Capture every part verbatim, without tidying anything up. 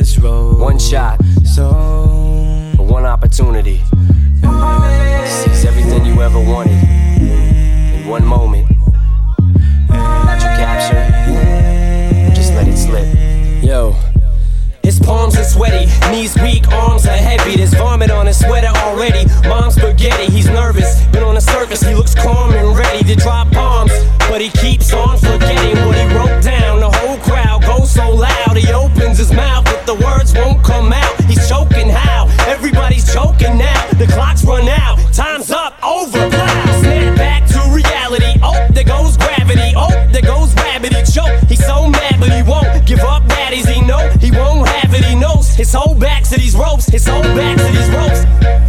this road. One shot, so one opportunity. Seize everything you ever wanted in one moment that you capture. Just let it slip. Yo. His palms are sweaty, knees weak, arms are heavy. There's vomit on his sweater already. Mom's spaghetti, he's nervous, but on the surface he looks calm and ready to drop bombs. But he keeps on forgetting what he wrote down. The whole crowd goes so loud, he opens his mouth, but the words won't come out. He's choking how? Everybody's choking now. The clock's run out, time's up, over, plow. Snap back to reality, oh, there goes gravity. Oh, there goes rabbit, he choke. He's so mad, but he won't give up, daddies, he know he won't have it, he knows. His whole back to these ropes, his whole back to these ropes.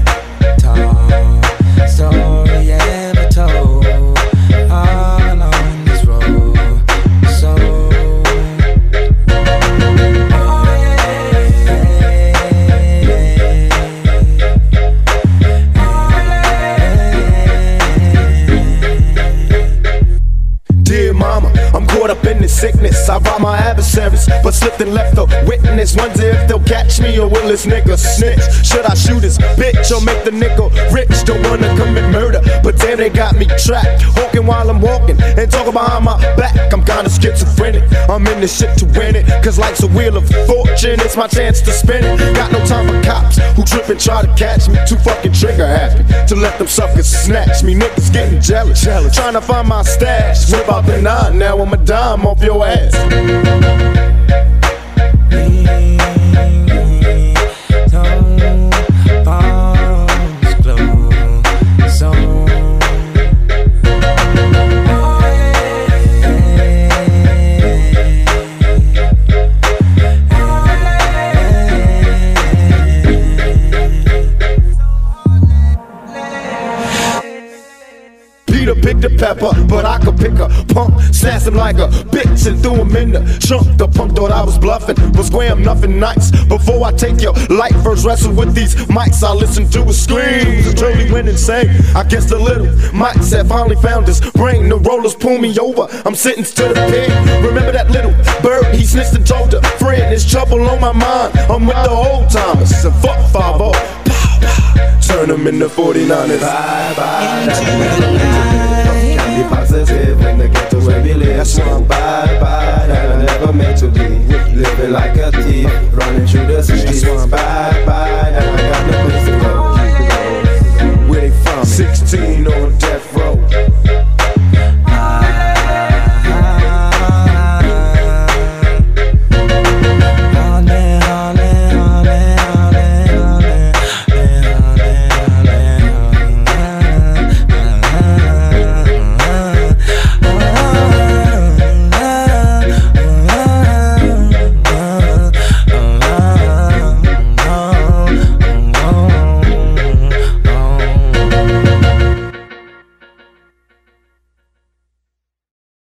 Told, story ever told, all on this road. So dear mama, I'm caught up in this sickness. I robbed my adversaries, but slipped and left a witness. Wonder if they'll catch me or will this nigga snitch? Should I shoot this bitch or make the nigga rich? Don't wanna commit murder, but damn they got me trapped. Hawking while I'm walking and talking behind my back. I'm kinda schizophrenic, I'm in this shit to win it. Cause life's a wheel of fortune, it's my chance to spin it. Got no time for cops who trip and try to catch me. Too fucking trigger happy to let them suckers snatch me. Niggas getting jealous, jealous. Trying to find my stash. What about the nine? Now I'm a dime off your ass. Pick the pepper, but I could pick a punk, snatch him like a bitch and threw him in the trunk. The punk thought I was bluffing, but scram nothing nice. Before I take your life, first wrestle with these mics, I listen to his screams until he went insane. I guess the little mics have finally found his brain. The rollers pull me over, I'm sentenced to the pen. Remember that little bird, he snitched and told a friend. There's trouble on my mind, I'm with the old timers. And fuck five oh, turn them into forty-niners. Bye bye.